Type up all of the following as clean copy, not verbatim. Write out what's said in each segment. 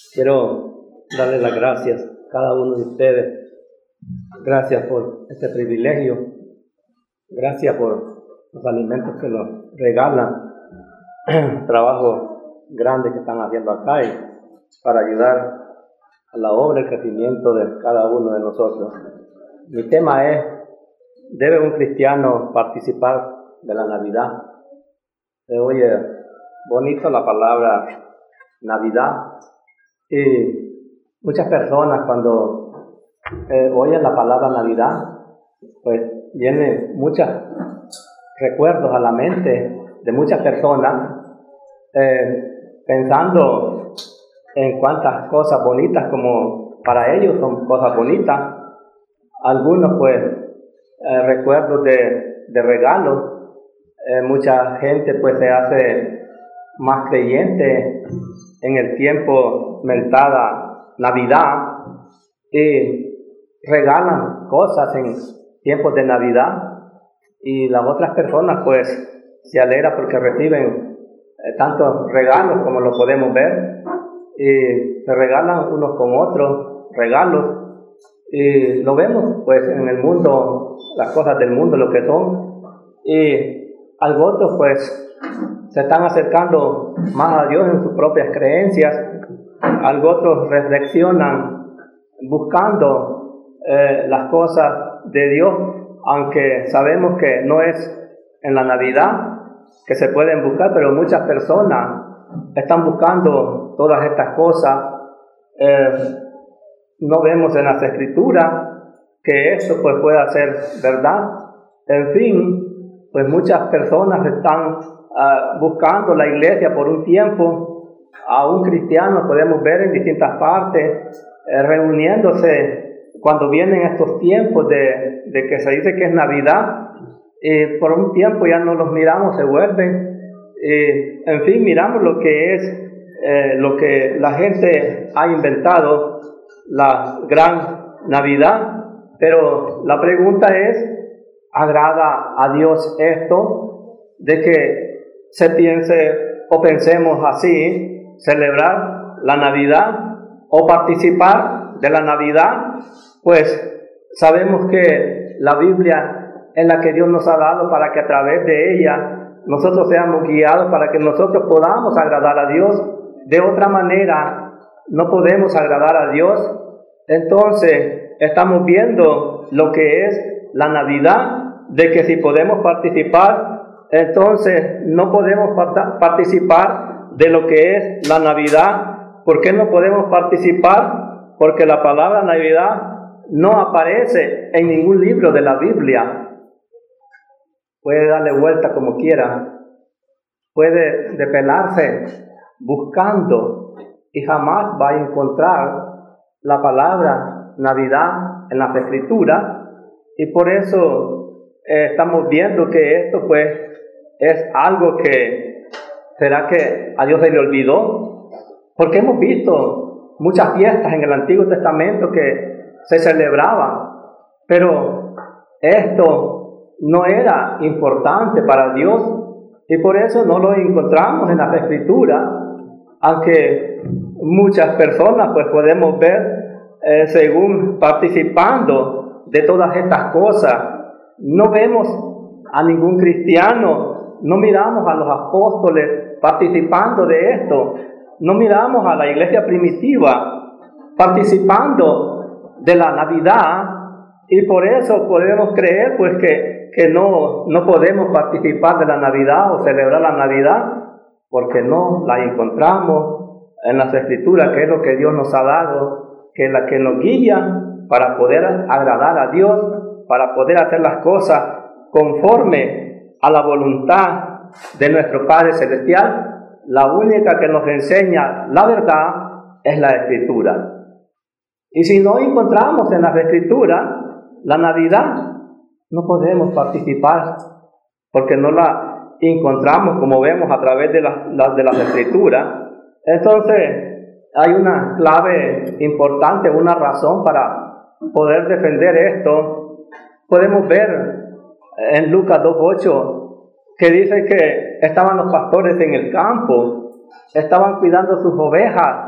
Quiero darle las gracias a cada uno de ustedes. Gracias por este privilegio. Gracias por los alimentos que nos regalan. Trabajo grande que están haciendo acá y para ayudar a la obra y crecimiento de cada uno de nosotros. Mi tema es: ¿debe un cristiano participar de la Navidad? Se oye bonito la palabra Navidad, y muchas personas cuando oyen la palabra Navidad, pues vienen muchos recuerdos a la mente de muchas personas, pensando en cuántas cosas bonitas como para ellos son cosas bonitas. Algunos pues recuerdos de regalos. Mucha gente pues se hace más creyente en el tiempo mentada Navidad y regalan cosas en tiempos de Navidad, y las otras personas pues se alegran porque reciben tantos regalos como lo podemos ver, y se regalan unos con otros regalos, y lo vemos pues en el mundo, las cosas del mundo, lo que son, y algunos pues se están acercando más a Dios en sus propias creencias. Algunos reflexionan buscando las cosas de Dios, aunque sabemos que no es en la Navidad que se pueden buscar, pero muchas personas están buscando todas estas cosas. No vemos en las Escrituras que eso pues pueda ser verdad. En fin, pues muchas personas están buscando la iglesia por un tiempo. A un cristiano podemos ver en distintas partes reuniéndose cuando vienen estos tiempos de que se dice que es Navidad, y por un tiempo ya no los miramos, se vuelven, en fin, miramos lo que es lo que la gente ha inventado, la gran Navidad. Pero la pregunta es: ¿agrada a Dios esto de que se piense o pensemos así, celebrar la Navidad o participar de la Navidad? Pues sabemos que la Biblia es la que Dios nos ha dado para que a través de ella nosotros seamos guiados, para que nosotros podamos agradar a Dios. De otra manera no podemos agradar a Dios. Entonces estamos viendo lo que es la Navidad, de que si podemos participar, entonces no podemos participar de lo que es la Navidad. ¿Por qué no podemos participar? Porque la palabra Navidad no aparece en ningún libro de la Biblia. Puede darle vuelta como quiera, puede depelarse buscando y jamás va a encontrar la palabra Navidad en las Escrituras. Y por eso estamos viendo que esto pues es algo que ¿será que a Dios se le olvidó? Porque hemos visto muchas fiestas en el Antiguo Testamento que se celebraban, pero esto no era importante para Dios, y por eso no lo encontramos en las Escrituras, aunque muchas personas pues podemos ver según participando de todas estas cosas. No vemos a ningún cristiano, no miramos a los apóstoles participando de esto, no miramos a la iglesia primitiva participando de la Navidad, y por eso podemos creer pues que no podemos participar de la Navidad o celebrar la Navidad, porque no la encontramos en las Escrituras, que es lo que Dios nos ha dado, que es la que nos guía para poder agradar a Dios, para poder hacer las cosas conforme a la voluntad de nuestro Padre Celestial. La única que nos enseña la verdad es la Escritura. Y si no encontramos en las Escrituras la Navidad, no podemos participar, porque no la encontramos como vemos a través de las Escrituras. Entonces hay una clave importante, una razón para poder defender esto. Podemos ver en Lucas 2:8 que dice que estaban los pastores en el campo, estaban cuidando sus ovejas,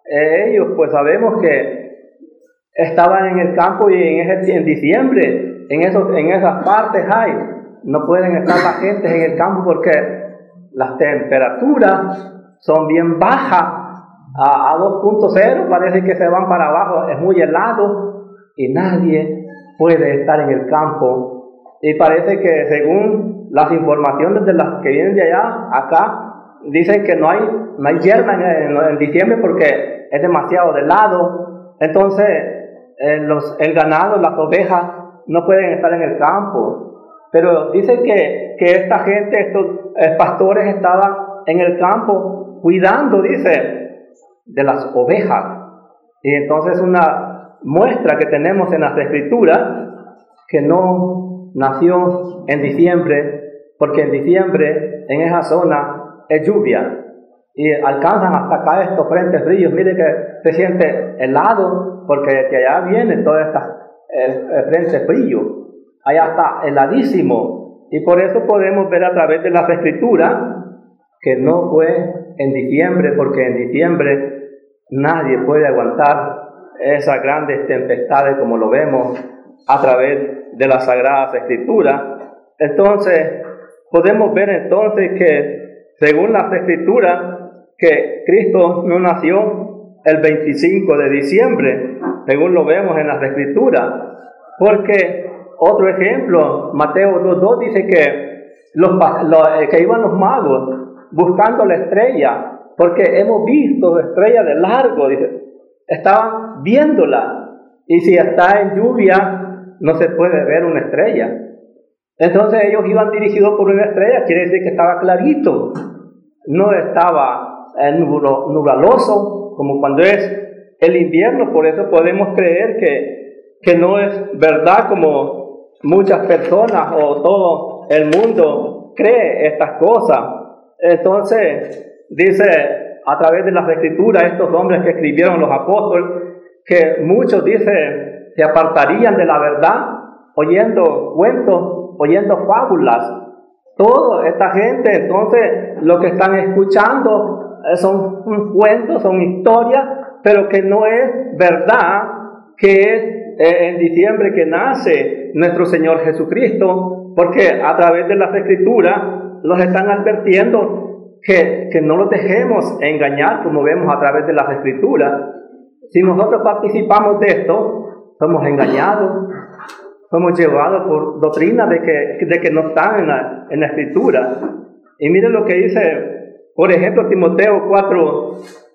ellos pues sabemos que estaban en el campo y en diciembre, en esas partes no pueden estar la gente en el campo porque las temperaturas son bien bajas, a 2.0, parece que se van para abajo, es muy helado y nadie puede estar en el campo. Y parece que según las informaciones de las que vienen de allá, acá, dicen que no hay hierba en diciembre porque es demasiado helado. Entonces, el ganado, las ovejas, no pueden estar en el campo. Pero dice que esta gente, estos pastores estaban en el campo cuidando, dice, de las ovejas. Y entonces una muestra que tenemos en las Escrituras que no nació en diciembre, porque en diciembre en esa zona es lluvia y alcanzan hasta acá estos frentes fríos. Mire que se siente helado porque desde allá viene todo este frente frío, allá está heladísimo, y por eso podemos ver a través de las Escrituras que no fue en diciembre, porque en diciembre nadie puede aguantar esas grandes tempestades como lo vemos a través de las Sagradas Escrituras. Entonces, podemos ver entonces que según las Escrituras, que Cristo no nació el 25 de diciembre, según lo vemos en las Escrituras, porque otro ejemplo, Mateo 2.2 dice que que iban los magos buscando la estrella, porque hemos visto la estrella de largo, dice, estaban viéndola, y si está en lluvia no se puede ver una estrella. Entonces ellos iban dirigidos por una estrella, quiere decir que estaba clarito, no estaba nubloso como cuando es el invierno. Por eso podemos creer que no es verdad como muchas personas o todo el mundo cree estas cosas. Entonces dice a través de las Escrituras, estos hombres que escribieron los apóstoles, que muchos, dice, se apartarían de la verdad oyendo cuentos, oyendo fábulas. Toda esta gente, entonces, lo que están escuchando son cuentos, son historias, pero que no es verdad, que es en diciembre que nace nuestro Señor Jesucristo, porque a través de las Escrituras los están advirtiendo que no los dejemos engañar, como vemos a través de las Escrituras. Si nosotros participamos de esto, somos engañados, somos llevados por doctrina de que no están en la Escritura. Y miren lo que dice, por ejemplo, Timoteo 4,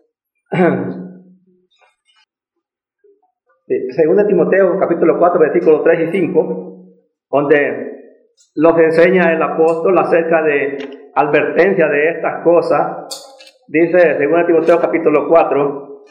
según Timoteo capítulo 4, versículos 3 y 5, donde los enseña el apóstol acerca de advertencia de estas cosas. Dice, según Timoteo capítulo 4,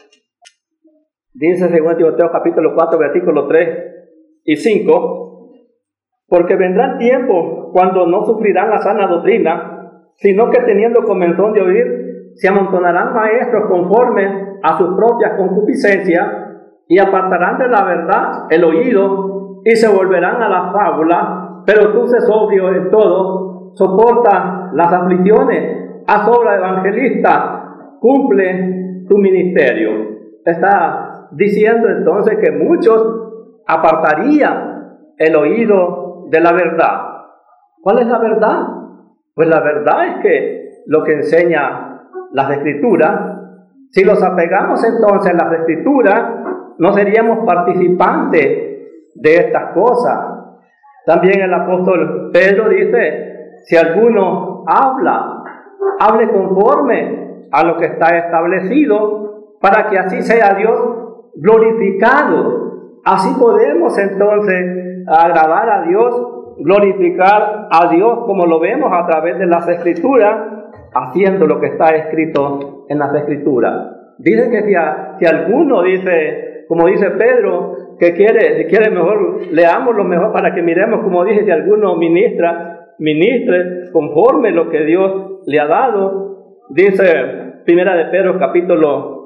versículos 3 y 5, porque vendrán tiempos cuando no sufrirán la sana doctrina, sino que teniendo comezón de oír, se amontonarán maestros conforme a sus propias concupiscencias, y apartarán de la verdad el oído, y se volverán a la fábula. Pero tú sé sobrio en todo, soporta las aflicciones, haz obra evangelista, cumple tu ministerio. Está diciendo entonces que muchos apartarían el oído de la verdad. ¿Cuál es la verdad? Pues la verdad es que lo que enseña las Escrituras, si los apegamos entonces a las Escrituras, no seríamos participantes de estas cosas. También el apóstol Pedro dice, si alguno hable conforme a lo que está establecido, para que así sea Dios glorificado. Así podemos entonces agradar a Dios, glorificar a Dios, como lo vemos a través de las Escrituras, haciendo lo que está escrito en las Escrituras. Dice que si alguno dice, como dice Pedro, que quiere mejor, leámoslo mejor para que miremos, como dice, si alguno ministre conforme lo que Dios le ha dado. Dice Primera de Pedro capítulo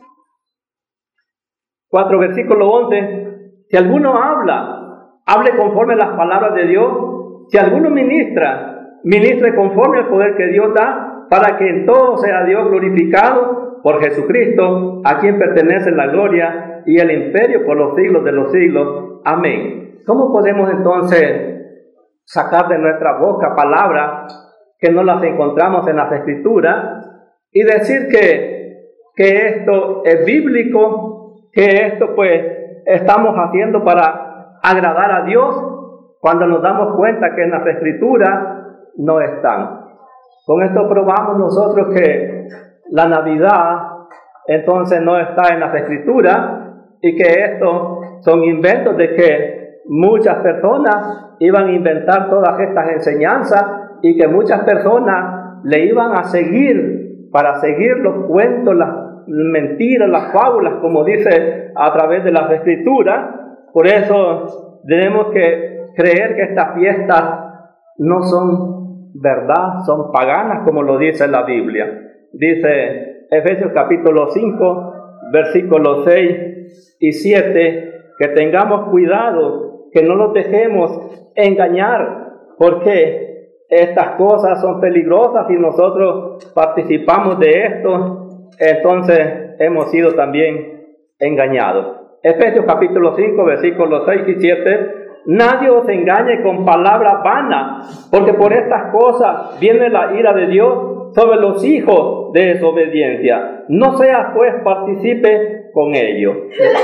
4 versículo 11, si alguno hable conforme a las palabras de Dios. Si alguno ministre conforme al poder que Dios da, para que en todo sea Dios glorificado por Jesucristo, a quien pertenece la gloria y el imperio por los siglos de los siglos. Amén. ¿Cómo podemos entonces sacar de nuestra boca palabras que no las encontramos en las Escrituras y decir que esto es bíblico, que esto pues estamos haciendo para agradar a Dios, cuando nos damos cuenta que en las Escrituras no están? Con esto probamos nosotros que la Navidad entonces no está en las Escrituras y que estos son inventos de que muchas personas iban a inventar todas estas enseñanzas y que muchas personas le iban a seguir para seguir los cuentos, las mentiras, las fábulas, como dice a través de las Escrituras. Por eso tenemos que creer que estas fiestas no son verdad, son paganas, como lo dice la Biblia. Dice Efesios capítulo 5, versículos 6 y 7, que tengamos cuidado, que no nos dejemos engañar, porque estas cosas son peligrosas y nosotros participamos de esto, entonces hemos sido también engañados. Efesios capítulo 5, versículos 6 y 7, nadie os engañe con palabras vanas, porque por estas cosas viene la ira de Dios sobre los hijos de desobediencia. No seas pues partícipe con ellos.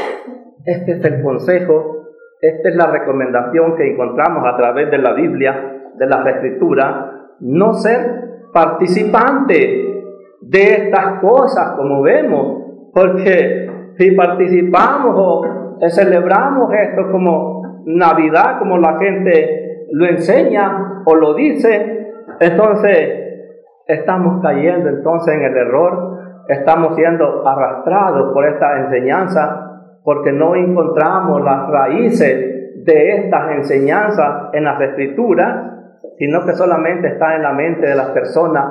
Este es el consejo, esta es la recomendación que encontramos a través de la Biblia, de las Escrituras, no ser participante de estas cosas, como vemos, porque si participamos o celebramos esto como Navidad, como la gente lo enseña o lo dice, entonces estamos cayendo entonces en el error, estamos siendo arrastrados por esta enseñanza, porque no encontramos las raíces de estas enseñanzas en las Escrituras, sino que solamente está en la mente de las personas.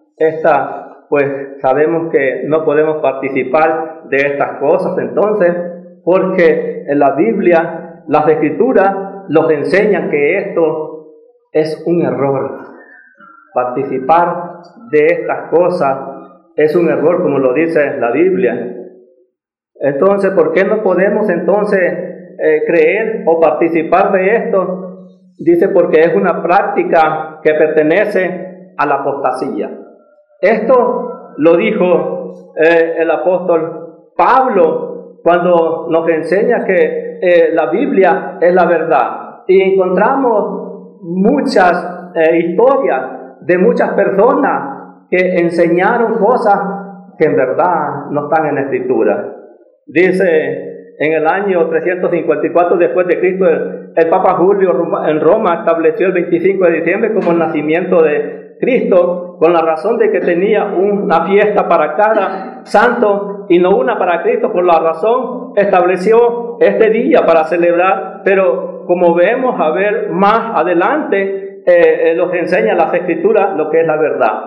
Pues sabemos que no podemos participar de estas cosas entonces, porque en la Biblia, las Escrituras nos enseñan que esto es un error. Participar de estas cosas es un error, como lo dice la Biblia. Entonces, ¿por qué no podemos entonces creer o participar de esto? Dice, porque es una práctica que pertenece a la apostasía. Esto lo dijo el apóstol Pablo cuando nos enseña que la Biblia es la verdad. Y encontramos muchas historias de muchas personas que enseñaron cosas que en verdad no están en la Escritura. Dice, en el año 354 después de Cristo, el Papa Julio en Roma estableció el 25 de diciembre como el nacimiento de Cristo, con la razón de que tenía una fiesta para cada santo y no una para Cristo. Por la razón estableció este día para celebrar, pero como vemos a ver más adelante, nos enseña las Escrituras lo que es la verdad.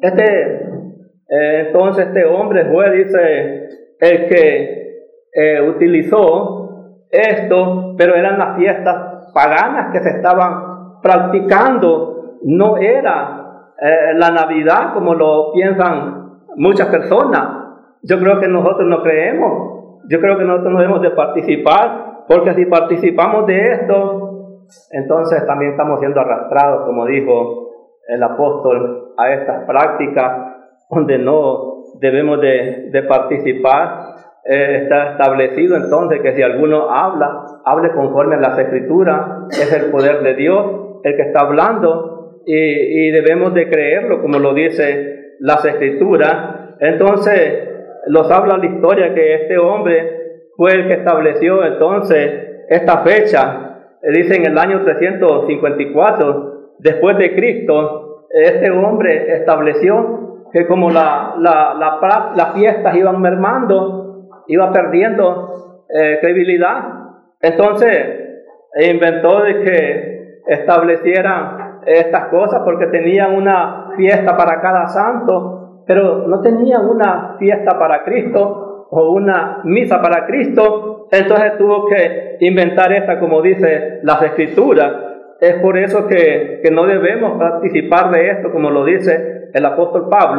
Entonces este hombre fue, dice, el que utilizó esto, pero eran las fiestas paganas que se estaban practicando, no era la Navidad como lo piensan muchas personas. Yo creo que nosotros no creemos, yo creo que nosotros no debemos de participar, porque si participamos de esto, entonces también estamos siendo arrastrados, como dijo el apóstol, a estas prácticas donde no debemos de participar. Está establecido entonces que si alguno hable conforme a las Escrituras, es el poder de Dios el que está hablando y debemos de creerlo como lo dice las Escrituras. Entonces nos habla la historia que este hombre fue el que estableció entonces esta fecha. Dice en el año 354 después de Cristo, este hombre estableció que como las fiestas iban mermando, iba perdiendo credibilidad, entonces inventó de que establecieran estas cosas porque tenían una fiesta para cada santo, pero no tenían una fiesta para Cristo o una misa para Cristo. Entonces tuvo que inventar esta, como dice las Escrituras. Es por eso que no debemos participar de esto, como lo dice el apóstol Pablo,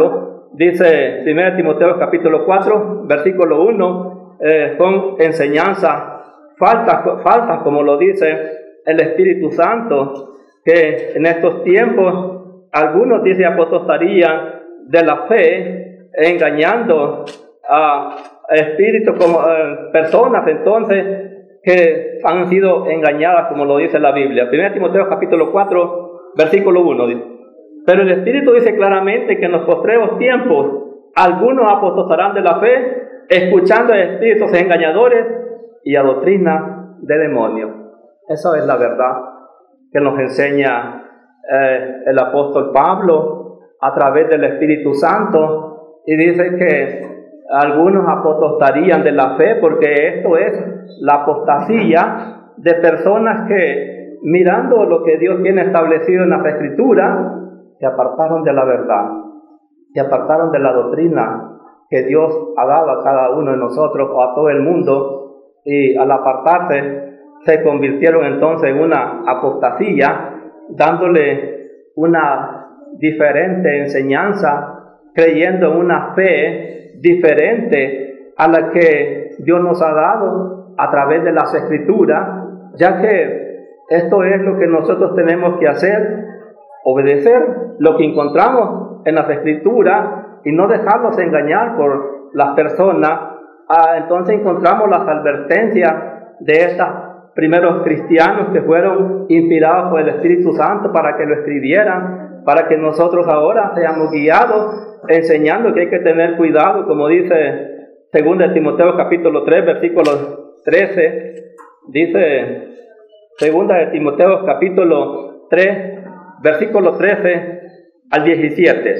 dice 1 Timoteo capítulo 4, versículo 1, son enseñanzas falsas, como lo dice el Espíritu Santo, que en estos tiempos algunos, dice, apostastarían de la fe, engañando a espíritus, como personas entonces que han sido engañadas, como lo dice la Biblia. 1 Timoteo capítulo 4, versículo 1 dice: pero el Espíritu dice claramente que en los postreros tiempos algunos apostastarán de la fe, escuchando a espíritus engañadores y a doctrina de demonios. Esa es la verdad que nos enseña el apóstol Pablo a través del Espíritu Santo, y dice que algunos apostastarían de la fe, porque esto es la apostasía de personas que, mirando lo que Dios tiene establecido en las Escrituras, se apartaron de la verdad, se apartaron de la doctrina que Dios ha dado a cada uno de nosotros o a todo el mundo, y al apartarse se convirtieron entonces en una apostasía, dándole una diferente enseñanza, creyendo en una fe diferente a la que Dios nos ha dado a través de las Escrituras, ya que esto es lo que nosotros tenemos que hacer: obedecer lo que encontramos en las Escrituras y no dejarnos engañar por las personas. Entonces encontramos las advertencias de estos primeros cristianos que fueron inspirados por el Espíritu Santo para que lo escribieran, para que nosotros ahora seamos guiados, enseñando que hay que tener cuidado, como dice 2 Timoteo capítulo 3, versículo 13, dice 2 Timoteo capítulo 3, versículo 13 al 17: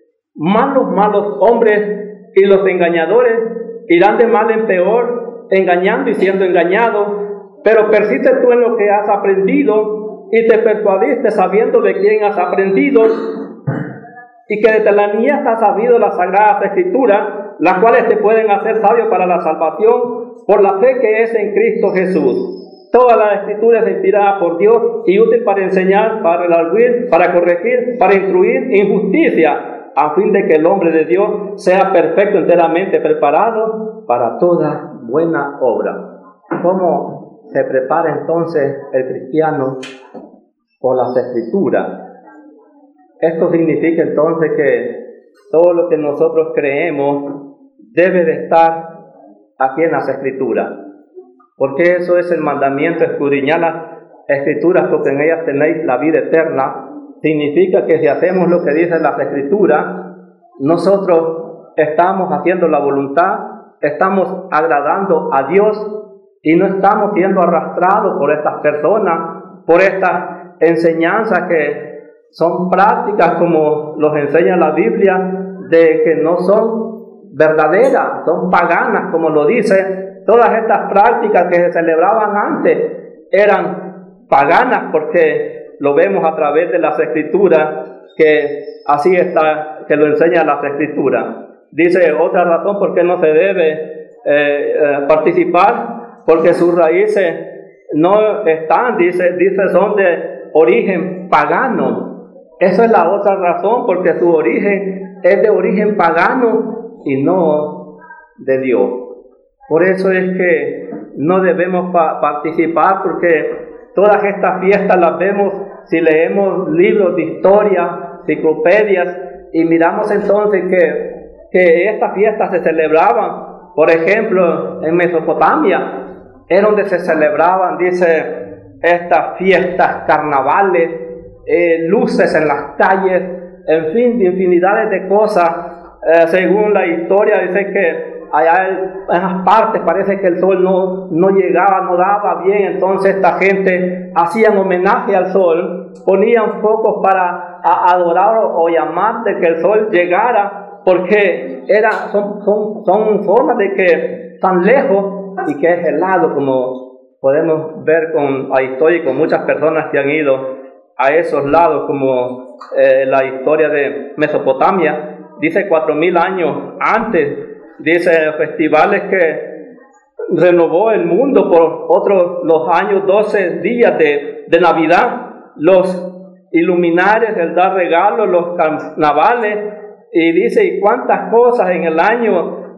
malos hombres y los engañadores irán de mal en peor, engañando y siendo engañados. Pero persiste tú en lo que has aprendido y te persuadiste, sabiendo de quién has aprendido, y que desde la niñez has sabido las sagradas Escrituras, las cuales te pueden hacer sabio para la salvación por la fe que es en Cristo Jesús. Toda la Escritura es inspirada por Dios y útil para enseñar, para redarguir, para corregir, para instruir en justicia, a fin de que el hombre de Dios sea perfecto, enteramente preparado para toda buena obra. ¿Cómo se prepara entonces el cristiano por las Escrituras? Esto significa entonces que todo lo que nosotros creemos debe de estar aquí en las Escrituras, porque eso es el mandamiento: escudriñad las Escrituras, porque en ellas tenéis la vida eterna. Significa que si hacemos lo que dicen las Escrituras, nosotros estamos haciendo la voluntad, estamos agradando a Dios, y no estamos siendo arrastrados por estas personas, por estas enseñanzas que son prácticas, como los enseña la Biblia, de que no son verdaderas, son paganas, como lo dice. Todas estas prácticas que se celebraban antes eran paganas, porque lo vemos a través de las Escrituras, que así está, que lo enseñan las Escrituras. Dice otra razón por qué no se debe participar: porque sus raíces no están, dice, son de origen pagano. Esa es la otra razón, porque su origen es de origen pagano y no de Dios. Por eso es que no debemos participar, porque todas estas fiestas las vemos, si leemos libros de historia, enciclopedias, y miramos entonces que estas fiestas se celebraban, por ejemplo, en Mesopotamia, es donde se celebraban, dice, estas fiestas, carnavales, luces en las calles, en fin, infinidades de cosas. Según la historia, dice que allá en esas partes parece que el sol no llegaba, no daba bien, entonces esta gente hacían homenaje al sol, ponían focos para adorar o llamar de que el sol llegara, porque son formas de que están lejos y que es helado, como podemos ver con la historia y con muchas personas que han ido a esos lados, como la historia de Mesopotamia. Dice 4000 años antes, dice, festivales que renovó el mundo por los años 12 días de Navidad, los iluminares, el dar regalos, los carnavales, Y dice, ¿y cuántas cosas en el año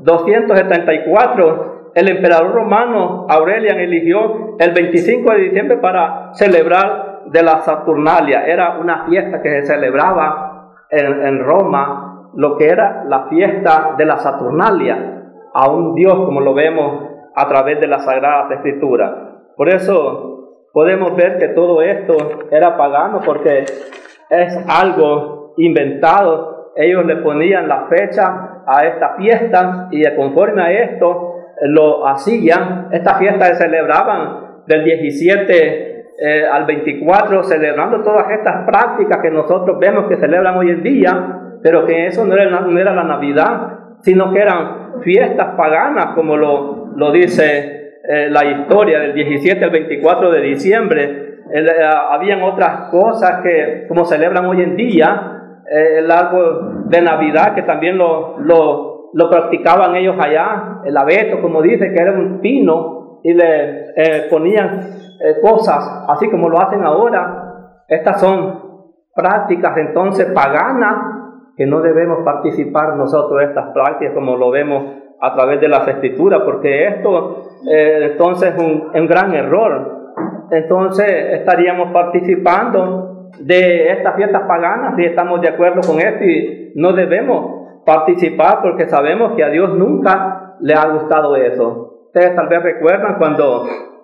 274 el emperador romano Aurelian eligió el 25 de diciembre para celebrar de la Saturnalia? Era una fiesta que se celebraba en Roma, lo que era la fiesta de la Saturnalia, a un dios, como lo vemos a través de las Sagradas Escrituras. Por eso podemos ver que todo esto era pagano, porque es algo inventado. Ellos le ponían la fecha a esta fiesta y conforme a esto lo hacían. Estas fiestas se celebraban del 17 al 24, celebrando todas estas prácticas que nosotros vemos que celebran hoy en día, pero que eso no era la Navidad, sino que eran fiestas paganas, como lo dice la historia del 17 al 24 de diciembre. Habían otras cosas que como celebran hoy en día, el árbol de Navidad, que también lo practicaban ellos allá, el abeto, como dice, que era un pino, y le ponían cosas, así como lo hacen ahora. Estas son prácticas entonces paganas, que no debemos participar nosotros de estas prácticas, como lo vemos a través de las Escrituras, porque esto entonces es un gran error. Entonces estaríamos participando de estas fiestas paganas, si estamos de acuerdo con esto, y no debemos participar porque sabemos que a Dios nunca le ha gustado eso. Ustedes tal vez recuerdan cuando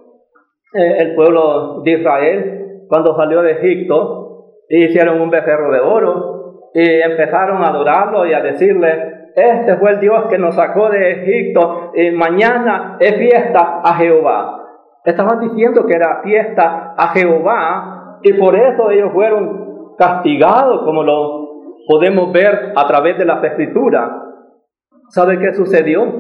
el pueblo de Israel, cuando salió de Egipto, hicieron un becerro de oro y empezaron a adorarlo y a decirle: este fue el Dios que nos sacó de Egipto, y mañana es fiesta a Jehová. Estaban diciendo que era fiesta a Jehová, y por eso ellos fueron castigados, como lo podemos ver a través de las Escrituras. ¿Sabe qué sucedió?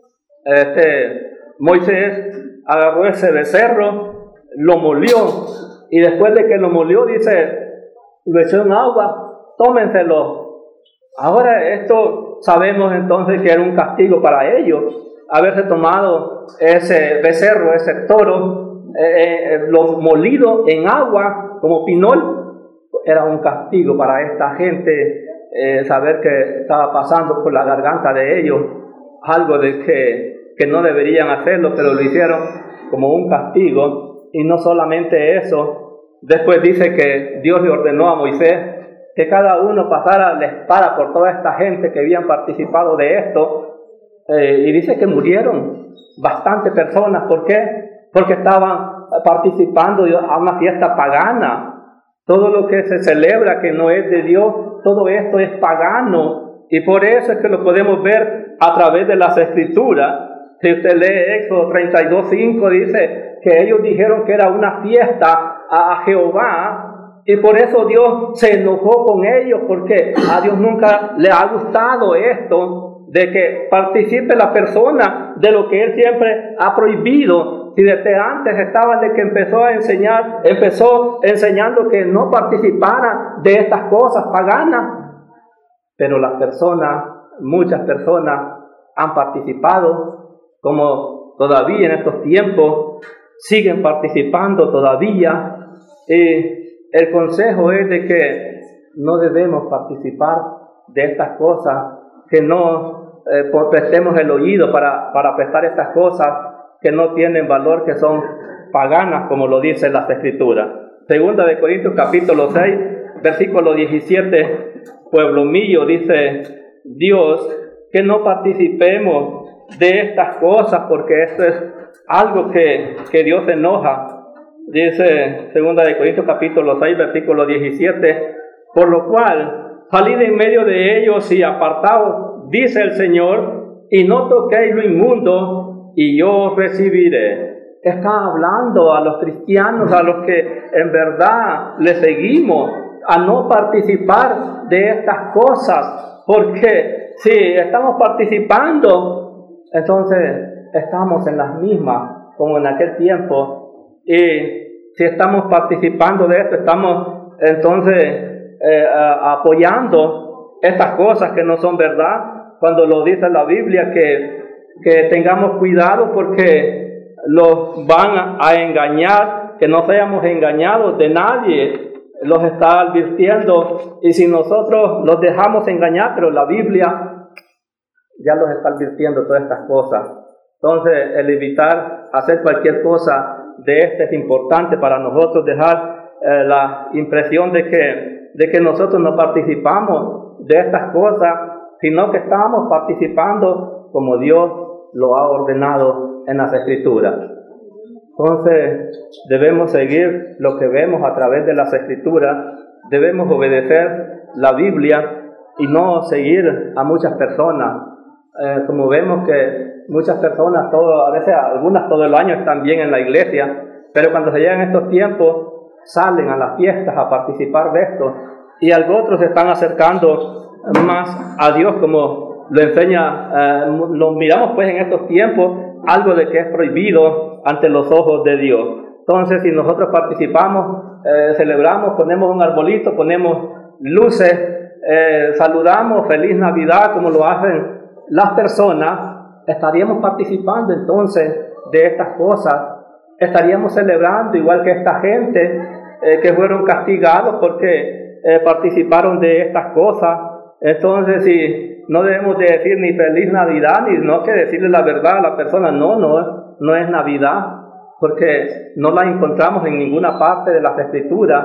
Moisés agarró ese becerro, lo molió, y después de que lo molió, dice, lo echó en agua, tómenselo. Ahora esto sabemos entonces que era un castigo para ellos, haberse tomado ese becerro, ese toro, lo molido en agua como pinol. Era un castigo para esta gente, saber que estaba pasando por la garganta de ellos algo de que no deberían hacerlo, pero lo hicieron como un castigo. Y no solamente eso, después dice que Dios le ordenó a Moisés que cada uno pasara la espada por toda esta gente que habían participado de esto, y dice que murieron bastantes personas. ¿Por qué? Porque estaban participando a una fiesta pagana. Todo lo que se celebra que no es de Dios, todo esto es pagano, y por eso es que lo podemos ver a través de las Escrituras. Si usted lee Éxodo 32:5, dice que ellos dijeron que era una fiesta a Jehová, y por eso Dios se enojó con ellos, porque a Dios nunca le ha gustado esto, de que participe la persona de lo que Él siempre ha prohibido. Si desde antes estaba de que empezó enseñando que no participara de estas cosas paganas, pero muchas personas han participado, como todavía en estos tiempos siguen participando todavía. El consejo es de que no debemos participar de estas cosas, que no prestemos el oído para prestar estas cosas que no tienen valor, que son paganas, como lo dicen las Escrituras. Segunda de Corintios capítulo 6, versículo 17, pueblo mío, dice Dios, que no participemos de estas cosas, porque esto es algo que Dios se enoja. Dice segunda de Corintios capítulo 6, versículo 17, por lo cual salid en medio de ellos y apartaos, dice el Señor, y no toquéis lo inmundo, y yo os recibiré. Está hablando a los cristianos, a los que en verdad le seguimos, a no participar de estas cosas, porque si estamos participando, entonces estamos en las mismas como en aquel tiempo, y si estamos participando de esto, estamos entonces apoyando estas cosas que no son verdad, cuando lo dice la Biblia que tengamos cuidado porque los van a engañar, que no seamos engañados de nadie. los está advirtiendo, y si nosotros los dejamos engañar, pero la Biblia ya los está advirtiendo todas estas cosas. Entonces, el evitar hacer cualquier cosa de es importante para nosotros, dejar la impresión de que nosotros no participamos de estas cosas, sino que estamos participando como Dios lo ha ordenado en las Escrituras. Entonces, debemos seguir lo que vemos a través de las Escrituras, debemos obedecer la Biblia y no seguir a muchas personas. Como vemos que muchas personas, a veces algunas todo el año están bien en la iglesia, pero cuando se llegan estos tiempos, salen a las fiestas a participar de esto, y otros se están acercando más a Dios, como lo enseña, lo miramos pues en estos tiempos, algo de que es prohibido ante los ojos de Dios. Entonces, si nosotros participamos, celebramos, ponemos un arbolito, ponemos luces, saludamos, feliz Navidad, como lo hacen las personas, estaríamos participando entonces de estas cosas, estaríamos celebrando igual que esta gente que fueron castigados porque participaron de estas cosas. Entonces, si no debemos de decir ni feliz Navidad, ni no que decirle la verdad a la persona, no es Navidad, porque no la encontramos en ninguna parte de las Escrituras,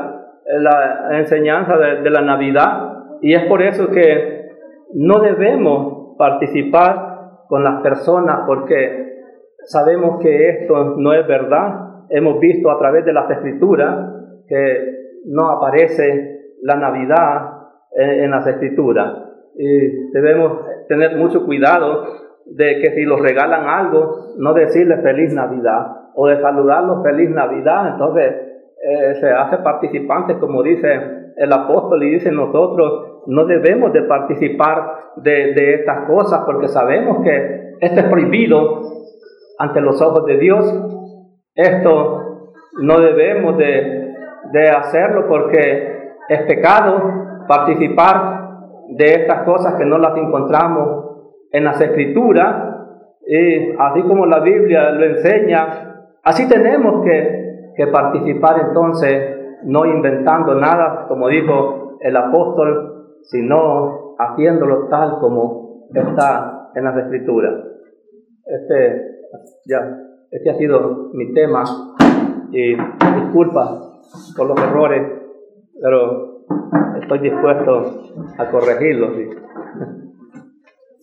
la enseñanza de la Navidad, y es por eso que no debemos participar con las personas, porque sabemos que esto no es verdad. Hemos visto a través de las Escrituras que no aparece la Navidad en las Escrituras, y debemos tener mucho cuidado de que si los regalan algo, no decirles feliz Navidad, o de saludarlos feliz Navidad. Entonces se hace participantes, como dice el apóstol, y dice nosotros no debemos de participar de estas cosas, porque sabemos que esto es prohibido ante los ojos de Dios. Esto no debemos de hacerlo, porque es pecado participar de estas cosas que no las encontramos en las Escrituras, y así como la Biblia lo enseña, así tenemos que participar entonces, no inventando nada, como dijo el apóstol, sino haciéndolo tal como está en las Escrituras. Este ha sido mi tema, y disculpa por los errores, pero estoy dispuesto a corregirlos.